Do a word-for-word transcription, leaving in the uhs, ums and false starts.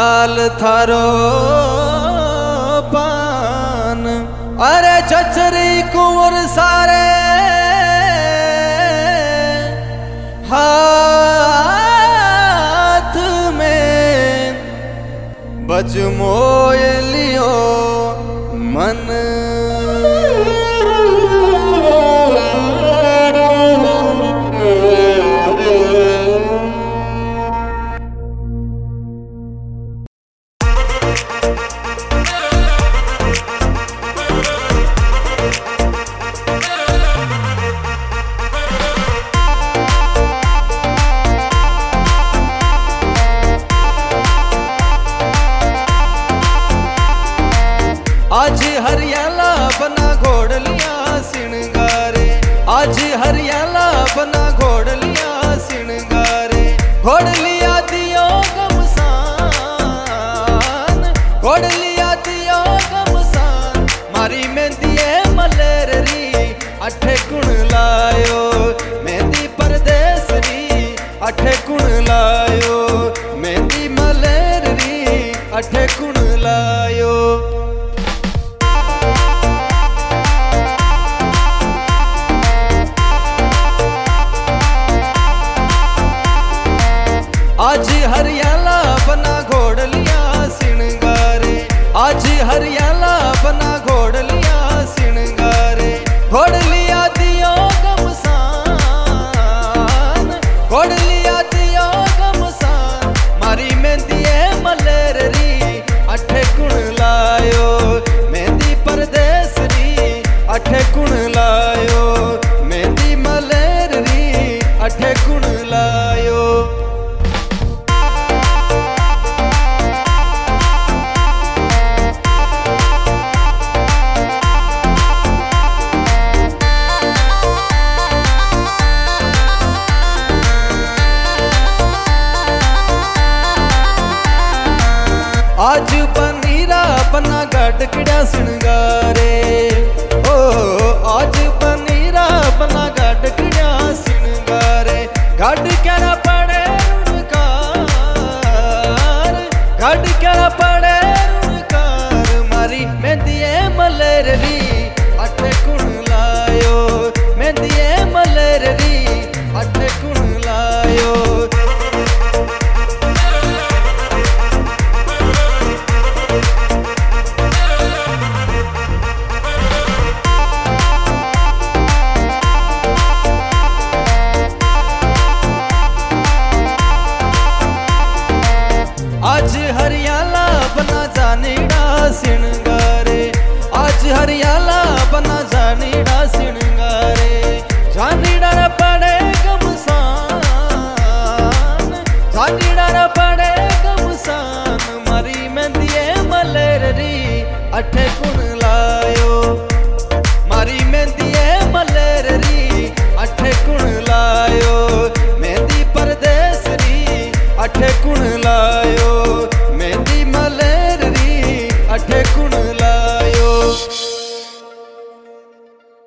लाल थारो पान, अरे चचरी कुंवर सारे हाथ में, बजमोए लियो मन। आज हरियाला बना घोड़लिया सिणगारे, आज हरियाला बना घोड़लिया सिणगारे, घोड़लिया दियो गमसान, घोड़लिया दियो गमसान, मारी मेहंदी मलेरी अठे कुण लायो, मेहंदी परदेसरी अठे कुण लायो, मेहंदी मलेरी अठे कुण लायो। आज हरियाला बना घोड़लिया सिणगारे, आज हरियाला बना घोड़लिया सिणगारे, घोड़लिया दियो गमसान, घोड़लिया दियो गमसान, मारी मेहंदी मलेरी अठे कुण लायो, मेहंदी परदेसरी अठे कुण लायो, मेहंदी मलेरी अठे कुण लायो। आज बनीरा बना गडकड़ा सिणगारे,